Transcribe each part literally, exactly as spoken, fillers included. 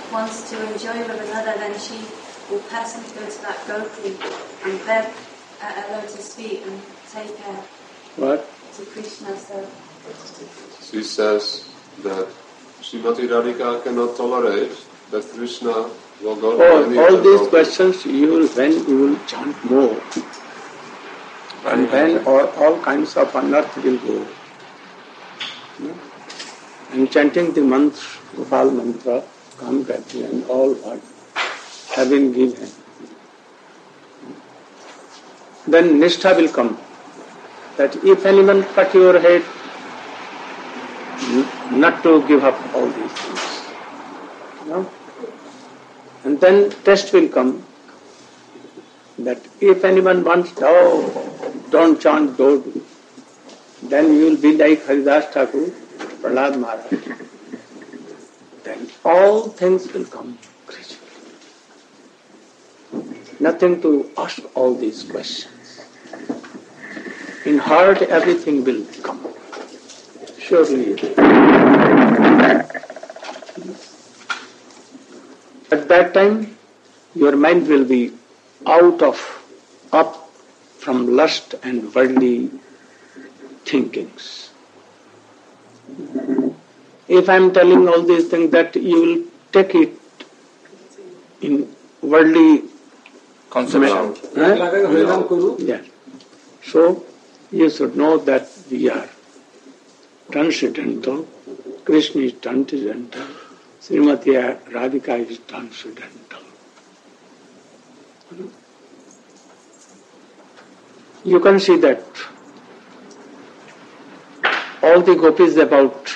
wants to enjoy with another, then she will personally go to that gopi and beg at her lotus feet and take her what? to Krishna. So she says that Srimati Radhika cannot tolerate that Krishna will go to Oh, any all other these gopi. questions, you will, when you will chant more, and then all, all kinds of unearth will go. No? And chanting the mantra, Gopal mantra, Kam Gayatri, and all what having given. Then Nishtha will come. That if anyone cut your head, n- not to give up all these things. No? And then test will come. That if anyone wants, oh, don't chant, don't do. Then you will be like Haridas Thakur, Prahlad Maharaj. Then all things will come gradually. Nothing to ask all these questions. In heart, everything will come. Surely. At that time, your mind will be out of, up from lust and worldly thinkings. If I am telling all these things, that you will take it in worldly conception. Huh? Yeah. So, you should know that we are transcendental, Krishna is transcendental, Srimati Radhika is transcendental. You can see that all the gopis, about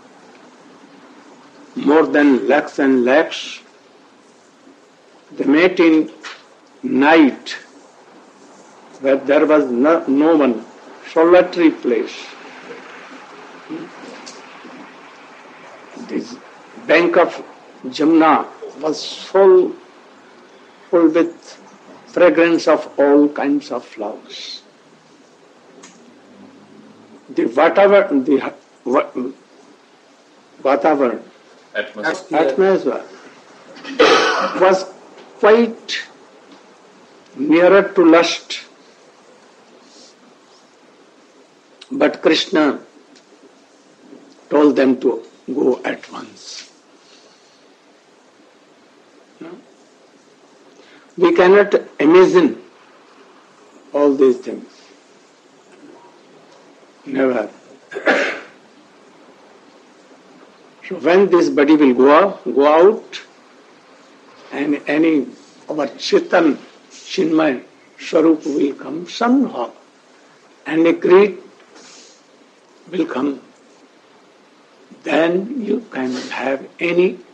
more than lakhs and lakhs, they met in night where there was no, no one, solitary place. This bank of Jamuna was full, full with fragrance of all kinds of flowers. The whatever, the whatever, Atmosphere. atmosphere was quite nearer to lust. But Krishna told them to go at once. No? We cannot imagine all these things. Never. So when this body will go out, go out and any our Chitan, Chinmay, Swarup will come somehow, and a great will come, then you can have any